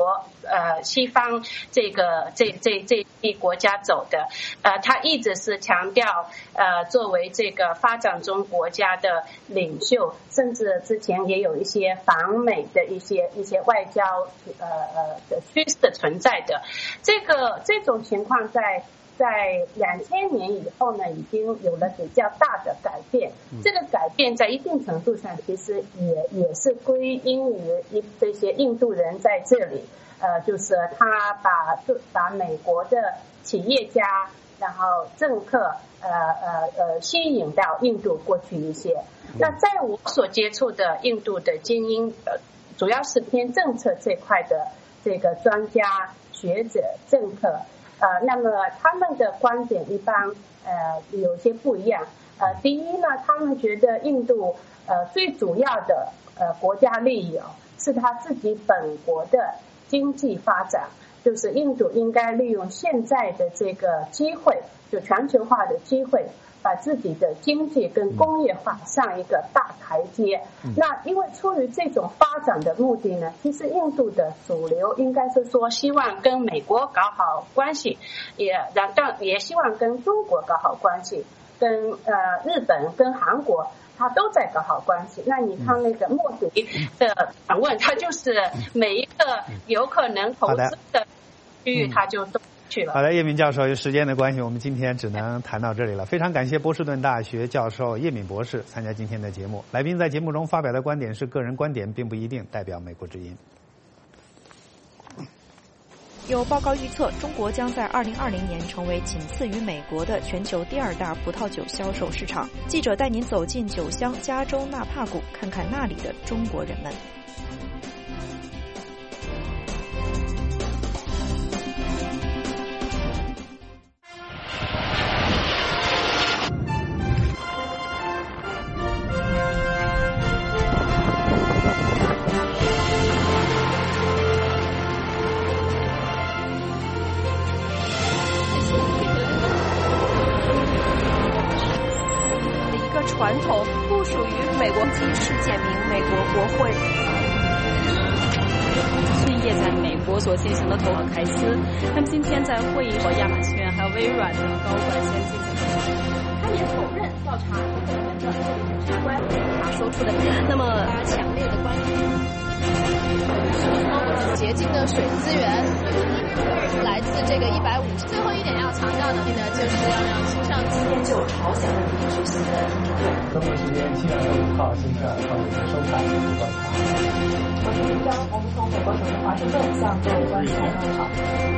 呃西方这个这这这一国家走的，呃，他一直是强调呃作为这个发展中国家的领袖，甚至之前也有一些反美的一些一些外交呃呃的趋势的存在的，这个这种情况在。在两千年以后呢，已经有了比较大的改变。这个改变在一定程度上，其实也也是归因于一这些印度人在这里，呃，就是他把把美国的企业家，然后政客，呃呃呃，吸引到印度过去一些。那在我所接触的印度的精英，呃，主要是偏政策这块的这个专家、学者、政客。呃，那么他们的观点一般呃有些不一样。呃，第一呢，他们觉得印度呃最主要的呃国家利益哦，是他自己本国的经济发展，就是印度应该利用现在的这个机会，就全球化的机会，把自己的经济跟工业化上一个大台阶。嗯、那因为出于这种发展的目的呢，其实印度的主流应该是说希望跟美国搞好关系，也然但也希望跟中国搞好关系，跟呃日本跟韩国他都在搞好关系。那你看那个莫迪的访问，他就是每一个有可能投资的区域，他就都。 好的，叶敏教授，由时间的关系，我们今天只能谈到这里了。非常感谢波士顿大学教授叶敏博士参加今天的节目。来宾在节目中发表的观点是个人观点，并不一定代表美国之音。 有报告预测，中国将在二零二零年成为仅次于美国的全球第二大葡萄酒销售市场。记者带您走进酒乡加州纳帕谷，看看那里的中国人们。传统不属于美国基世界名美国国会。 最业在美国所进行的投行凯斯，他们今天在会议和亚马逊还有微软的高管先进行他也否认调查可能的相关他说出的那么强烈的关注。洁净的水资源来自这个一百五十。最后一点要强调的呢，就是要让青少年研究朝鲜问题举行的听证会。 中国时间七月二十五号星期二上午收看调查。 我是林江，我们从美国首都华盛顿向各位观众问好。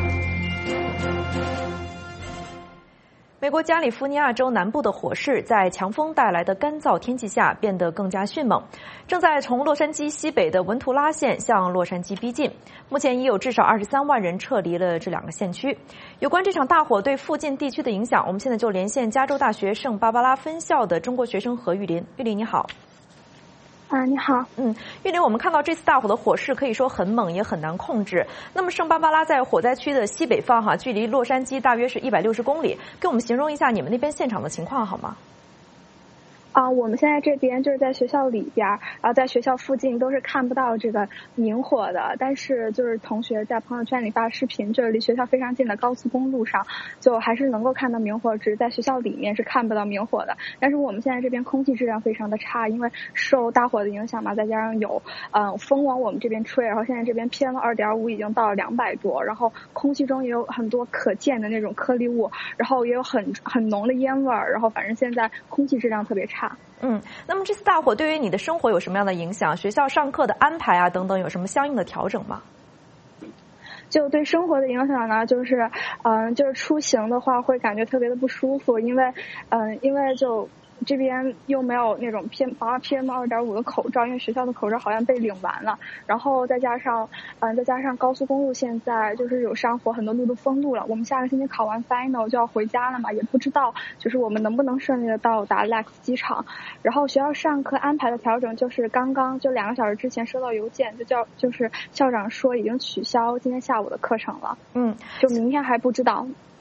美国加利福尼亚州南部的火势在强风带来的干燥天气下变得更加迅猛，正在从洛杉矶西北的文图拉县向洛杉矶逼近。目前已有至少二十三万人撤离了这两个县区。有关这场大火对附近地区的影响，我们现在就连线加州大学圣芭芭拉分校的中国学生何玉林。玉林你好。 啊，你好。 嗯，玉林，我们看到这次大火的火势可以说很猛，也很难控制。那么圣芭芭拉在火灾区的西北方，哈，距离洛杉矶大约是一百六十公里。给我们形容一下你们那边现场的情况好吗？ 啊，我们现在这边就是在学校里边，然后在学校附近都是看不到这个明火的，但是就是同学在朋友圈里发视频，就是离学校非常近的高速公路上，就还是能够看到明火，只是在学校里面是看不到明火的。但是我们现在这边空气质量非常的差，因为受大火的影响嘛，再加上有嗯、呃、风往我们这边吹，然后现在这边 P M 二点五 已经到了两百多，然后空气中也有很多可见的那种颗粒物，然后也有很很浓的烟味儿，然后反正现在空气质量特别差。 嗯，那么这次大火对于你的生活有什么样的影响？学校上课的安排啊等等有什么相应的调整吗？ 就对生活的影响呢，就是嗯、呃，就是出行的话会感觉特别的不舒服，因为嗯、呃，因为就这边又没有那种 P M 啊 P M 二点五 的口罩，因为学校的口罩好像被领完了，然后再加上嗯、呃，再加上高速公路现在就是有山火，很多路都封路了。我们下个星期考完 final 就要回家了嘛，也不知道就是我们能不能顺利的到达 Lex 机场。然后学校上课安排的调整就是刚刚就两个小时之前收到邮件，就叫就是校长说已经取消今天下午的课程了。 嗯， 就明天还不知道。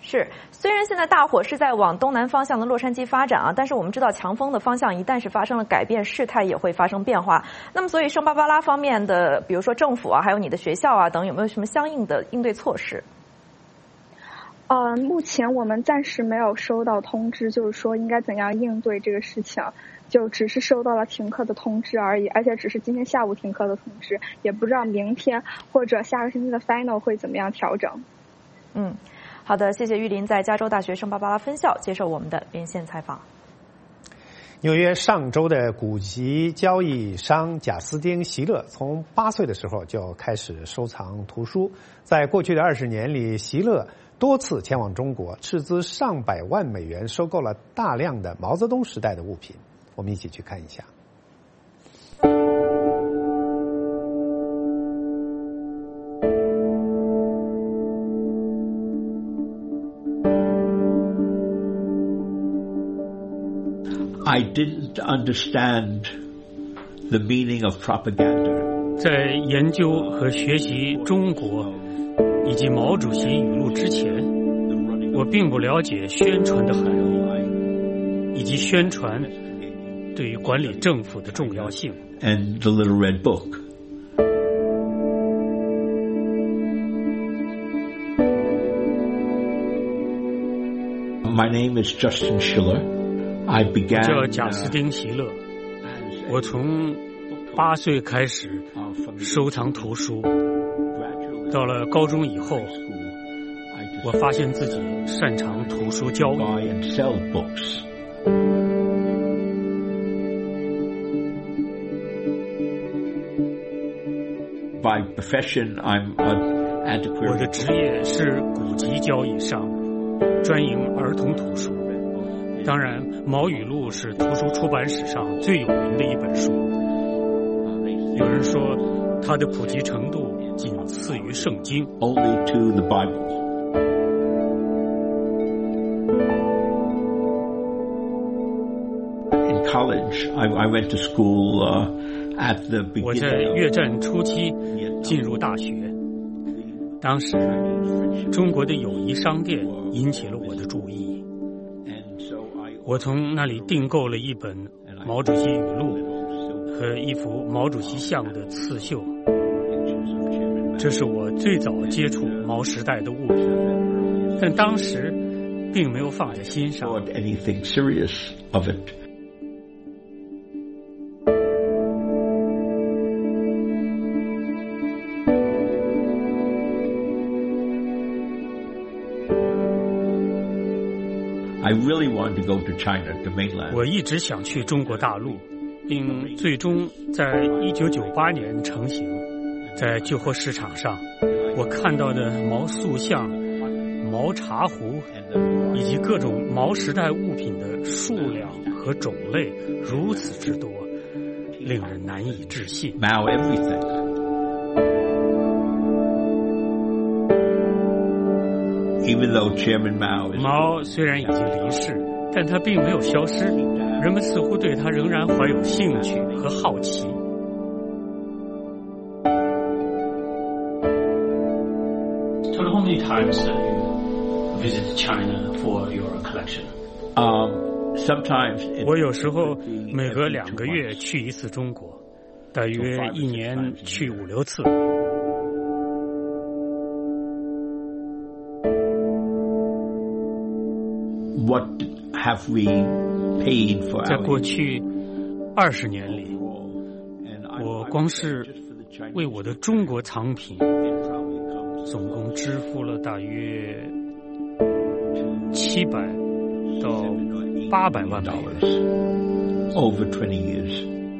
是，虽然现在大火是在往东南方向的洛杉矶发展啊，但是我们知道强风的方向一旦是发生了改变，事态也会发生变化。那么，所以圣巴巴拉方面的，比如说政府啊，还有你的学校啊等，有没有什么相应的应对措施？ 呃，目前我们暂时没有收到通知，就是说应该怎样应对这个事情，就只是收到了停课的通知而已，而且只是今天下午停课的通知，也不知道明天或者下个星期的 final 会怎么样调整。 嗯。好的，谢谢玉林在加州大学圣巴巴拉分校接受我们的连线采访。 纽约上周的古籍交易商贾斯汀·席勒从八岁的时候就开始收藏图书，在过去的二十年里，席勒多次前往中国，斥资上百万美元收购了大量的毛泽东时代的物品。我们一起去看一下。 I didn't understand the meaning of propaganda. 在研究和学习中国以及毛主席语录之前，我并不了解宣传的含义，以及宣传对于管理政府的重要性。 And the Little Red Book. My name is Justin Schiller.I began, 叫贾斯汀·席勒。我从八岁开始收藏图书，到了高中以后，我发现自己擅长图书交易。 By profession, I'm an antiquarian. 我的职业是古籍交易商，专营儿童图书。当然，《毛语录》是图书出版史上最有名的一本书。有人说，它的普及程度仅次于圣经。 Only to the Bible. In college, I, I went to school uh, at the beginning. 我在越战初期进入大学，当时中国的友谊商店引起了我的注意。我从那里订购了一本毛主席语录和一幅毛主席像的刺绣，这是我最早接触毛时代的物品，但当时并没有放在心上。 I really want to go to China, to mainland. 我一直想去中国大陆，并最终在一九九八年成行。在旧货市场上，我看到的毛塑像、毛茶壶以及各种毛时代物品的数量和种类如此之多，令人难以置信。 Mao everything. Even though Chairman Mao is... 毛虽然已经离世，但他并没有消失，人们似乎对他仍然怀有兴趣和好奇。 Tell me how many times you visit China for your collection? Um, sometimes... 我有时候每隔两个月去一次中国，大约一年去五六次。 What have we paid for? 在过去二十年里，我光是为我的中国藏品，总共支付了大约七百到八百万美元。 Over twenty years.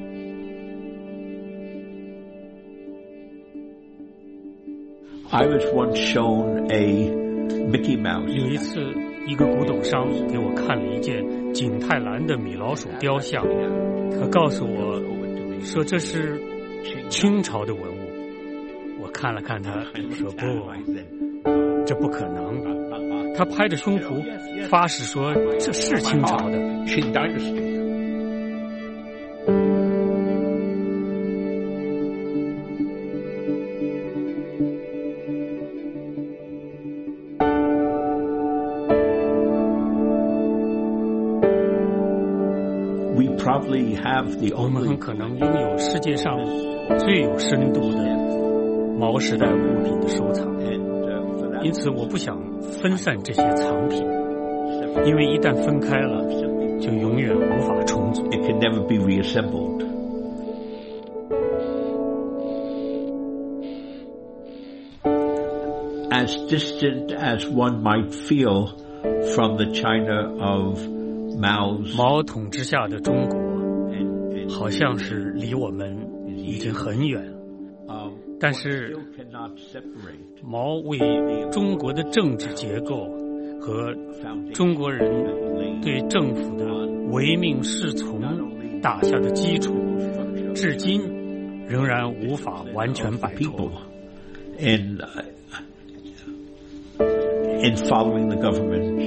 I was once shown a Mickey Mouse. 有一次。一个古董商给我看了一件景泰蓝的米老鼠雕像，他告诉我说这是清朝的文物。我看了看他，说不，这不可能。他拍着胸脯发誓说这是清朝的。 Qing Dynasty. probably have the 我们 only 很可能拥有世界上最有深度的毛时代物品的收藏，因此我不想分散这些藏品，因为一旦分开了，就永远无法重组。 It can never be reassembled. As distant as one might feel from the China of Mao's 毛统治下的中国，好像是离我们已经很远，但是毛为中国的政治结构和中国人对政府的唯命是从打下的基础，至今仍然无法完全摆脱。 in uh, in following the government.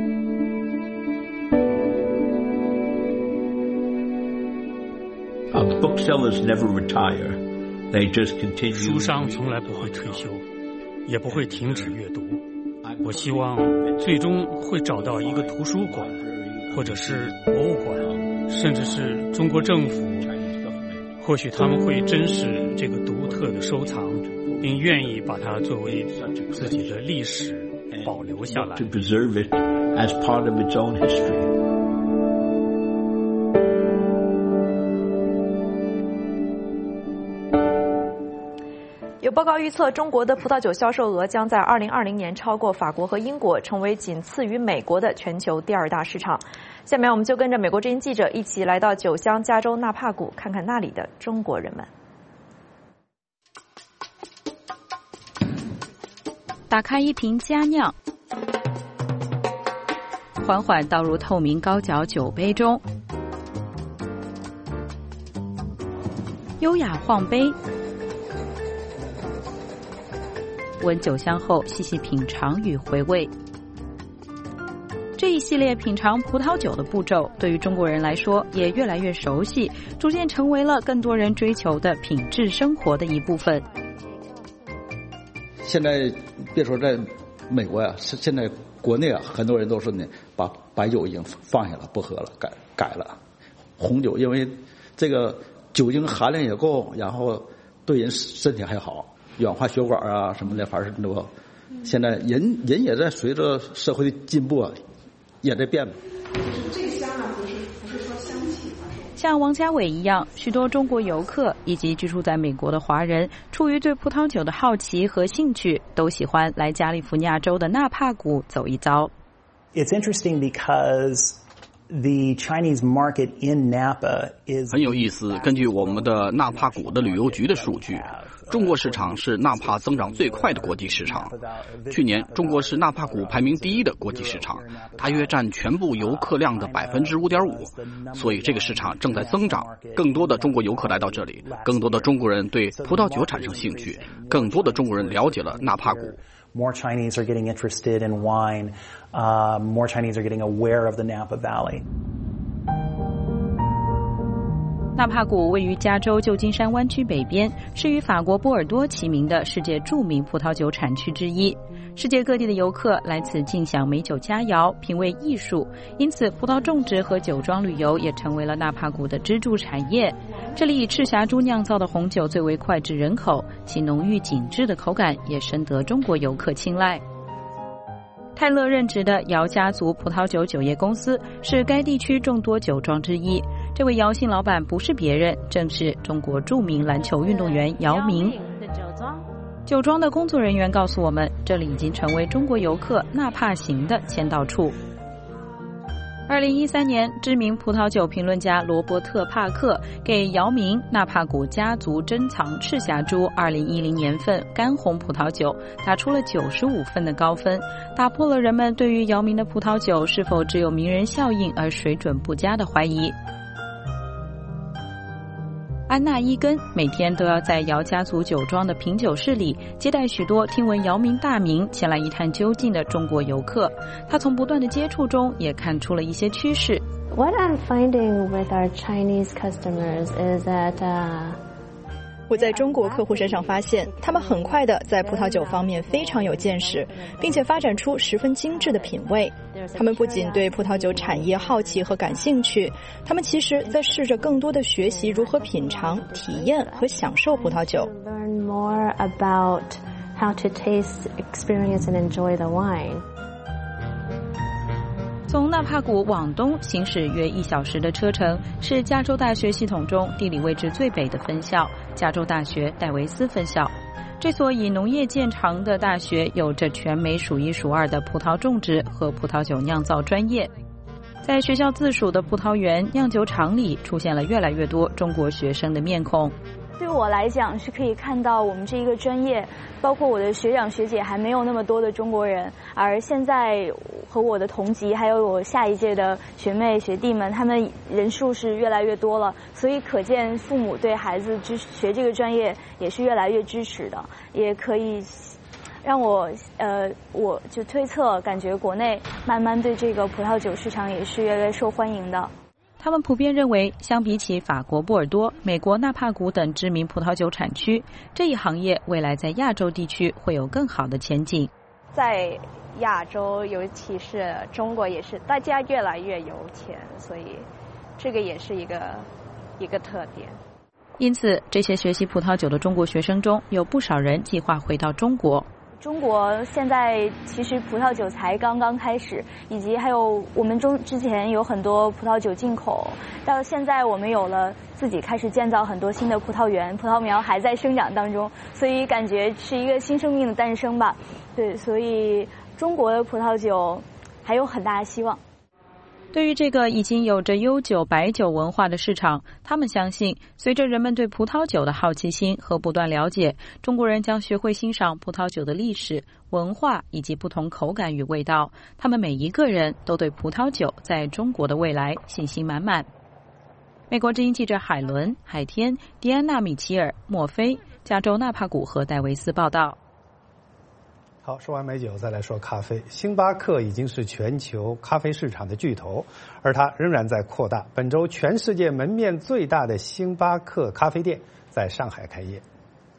Uh, booksellers never retire; they just continue. 书商从来不会退休，也不会停止阅读。我希望最终会找到一个图书馆，或者是博物馆，甚至是中国政府。或许他们会珍视这个独特的收藏，并愿意把它作为自己的历史保留下来。 To preserve it as part of its own history. 有报告预测，中国的葡萄酒销售额将在二零二零年超过法国和英国，成为仅次于美国的全球第二大市场。下面我们就跟着美国之音记者一起来到酒乡加州纳帕谷，看看那里的中国人们。 打开一瓶佳酿，缓缓倒入透明高脚酒杯中，优雅晃杯。闻酒香后，细细品尝与回味。这一系列品尝葡萄酒的步骤，对于中国人来说也越来越熟悉，逐渐成为了更多人追求的品质生活的一部分。 现在别说在美国呀、啊，现在国内啊，很多人都是呢，把白酒已经放下了，不喝了，改改了。红酒因为这个酒精含量也够，然后对人身体还好。软化血管啊什么的，反正都现在人人也在随着社会的进步啊，也在变。 这个香啊，不是不是说香气， 像王家伟一样，许多中国游客以及居住在美国的华人，出于对葡萄酒的好奇和兴趣，都喜欢来加利福尼亚州的纳帕谷走一遭。 It's interesting because the Chinese market in Napa is 很有意思。根据我们的纳帕谷的旅游局的数据，中国市场是纳帕增长最快的国际市场。去年，中国是纳帕谷排名第一的国际市场，大约占全部游客量的百分之五点五。所以，这个市场正在增长。更多的中国游客来到这里，更多的中国人对葡萄酒产生兴趣，更多的中国人了解了纳帕谷。 More Chinese are getting interested in wine. Uh, more Chinese are getting aware of the Napa Valley. 纳帕谷位于加州旧金山湾区北边，是与法国波尔多齐名的世界著名葡萄酒产区之一。世界各地的游客来此尽享美酒佳肴，品味艺术，因此葡萄种植和酒庄旅游也成为了纳帕谷的支柱产业。这里以赤霞珠酿造的红酒最为脍炙人口，其浓郁紧致的口感也深得中国游客青睐。泰勒任职的姚家族葡萄酒酒业公司是该地区众多酒庄之一。这位姚姓老板不是别人，正是中国著名篮球运动员姚明。酒庄的工作人员告诉我们，这里已经成为中国游客纳帕行的签到处。二零一三年，知名葡萄酒评论家罗伯特·帕克给姚明纳帕谷家族珍藏赤霞珠二零一零年份干红葡萄酒打出了九十五分的高分，打破了人们对于姚明的葡萄酒是否只有名人效应而水准不佳的怀疑。安娜伊根每天都要在姚家族酒庄的品酒室里接待许多听闻姚明大名前来一探究竟的中国游客。她从不断的接触中也看出了一些趋势。 What I'm finding with our Chinese customers is that uh, 我在中国客户身上发现，他们很快的在葡萄酒方面非常有见识，并且发展出十分精致的品味。他们不仅对葡萄酒产业好奇和感兴趣，他们其实在试着更多的学习如何品尝、体验和享受葡萄酒。 Learn more about how to taste, experience, and enjoy the wine. 从纳帕谷往东行驶约一小时的车程，是加州大学系统中地理位置最北的分校——加州大学戴维斯分校。这所以农业见长的大学有着全美数一数二的葡萄种植和葡萄酒酿造专业。在学校自属的葡萄园、酿酒厂里，出现了越来越多中国学生的面孔。 对我来讲，是可以看到我们这一个专业，包括我的学长学姐还没有那么多的中国人，而现在和我的同级还有我下一届的学妹学弟们，他们人数是越来越多了，所以可见父母对孩子支学这个专业也是越来越支持的，也可以让我呃，我就推测，感觉国内慢慢对这个葡萄酒市场也是越来越受欢迎的。 他们普遍认为，相比起法国波尔多、美国纳帕谷等知名葡萄酒产区，这一行业未来在亚洲地区会有更好的前景。 在亚洲，尤其是中国，也是大家越来越有钱，所以这个也是一个一个特点。 因此，这些学习葡萄酒的中国学生中，有不少人计划回到中国。 中国现在其实葡萄酒才刚刚开始，以及还有我们中之前有很多葡萄酒进口，到现在我们有了自己开始建造很多新的葡萄园，葡萄苗还在生长当中，所以感觉是一个新生命的诞生吧。对，所以中国的葡萄酒还有很大的希望。 对于这个已经有着悠久白酒文化的市场，他们相信，随着人们对葡萄酒的好奇心和不断了解，中国人将学会欣赏葡萄酒的历史、文化以及不同口感与味道。他们每一个人都对葡萄酒在中国的未来信心满满。美国之音记者海伦、海天、迪安娜·米奇尔、墨菲、加州纳帕谷和戴维斯报道。 好，说完美酒，再来说咖啡。星巴克已经是全球咖啡市场的巨头，而它仍然在扩大。本周，全世界门面最大的星巴克咖啡店在上海开业。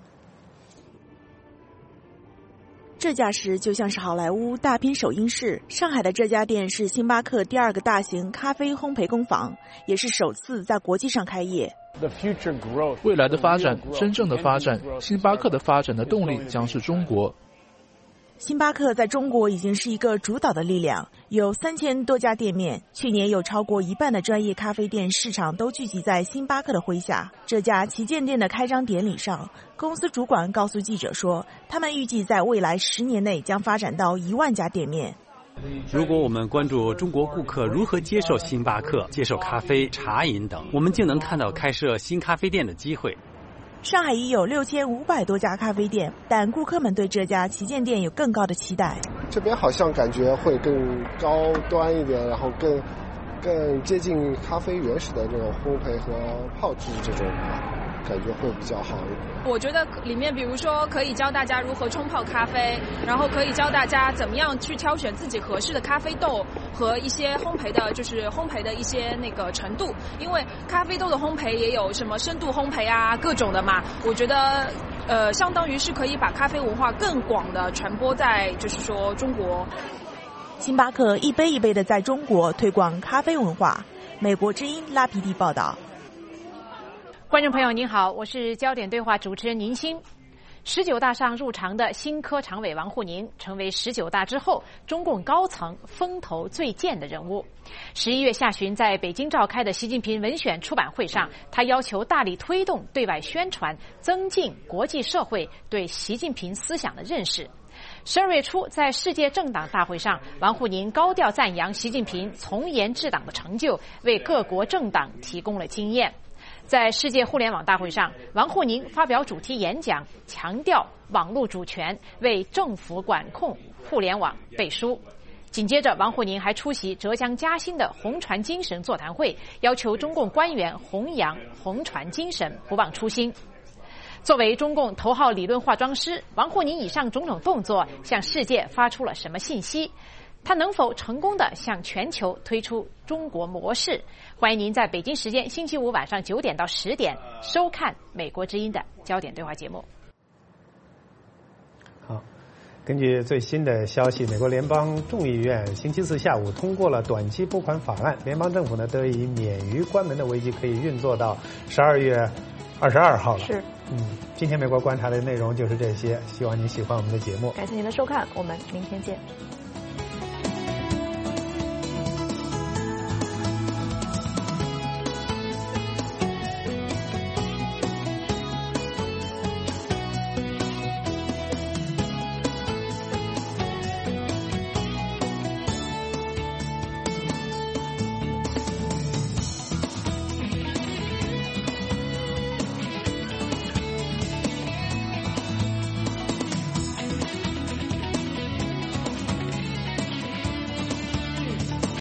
这架势就像是好莱坞大片首映式。上海的这家店是星巴克第二个大型咖啡烘焙工坊，也是首次在国际上开业。 未来的发展，真正的发展，星巴克的发展的动力将是中国。 星巴克在中国已经是一个主导的力量，有三千多家店面，去年有超过一半的专业咖啡店市场都聚集在星巴克的麾下。这家旗舰店的开张典礼上，公司主管告诉记者说，他们预计在未来十年内将发展到一万家店面。 如果我们关注中国顾客如何接受星巴克、接受咖啡、茶饮等，我们就能看到开设新咖啡店的机会。 上海已有六千五百多家咖啡店，但顾客们对这家旗舰店有更高的期待。 这边好像感觉会更高端一点，然后更更接近咖啡原始的这种烘焙和泡制这种感觉会比较好一点。 我觉得里面比如说可以教大家如何冲泡咖啡，然后可以教大家怎么样去挑选自己合适的咖啡豆和一些烘焙的就是烘焙的一些那个程度，因为咖啡豆的烘焙也有什么深度烘焙啊各种的嘛。我觉得呃相当于是可以把咖啡文化更广的传播在就是说中国。 星巴克一杯一杯的在中国推广咖啡文化。美国之音拉皮蒂报道。 观众朋友您好，我是焦点对话主持人宁鑫。十九大上入常的新科常委王沪宁，成为十九大之后中共高层风头最健的人物。十一月下旬在北京召开的习近平文选出版会上，他要求大力推动对外宣传，增进国际社会对习近平思想的认识。十二月初，在世界政党大会上，王沪宁高调赞扬习近平从严治党的成就，为各国政党提供了经验。在世界互联网大会上，王沪宁发表主题演讲，强调网络主权，为政府管控互联网背书。紧接着，王沪宁还出席浙江嘉兴的红传精神座谈会，要求中共官员弘扬红传精神，不忘初心。作为中共头号理论化妆师，王沪宁以上种种动作向世界发出了什么信息？ 它能否成功地向全球推出中国模式？欢迎您在北京时间星期五晚上九点到十点收看美国之音的焦点对话节目。 好，根据最新的消息，美国联邦众议院星期四下午通过了短期拨款法案，联邦政府呢得以免于关门的危机，可以运作到十二月二十二号了。 是， 嗯，今天美国观察的内容就是这些，希望您喜欢我们的节目。 感谢您的收看，我们明天见。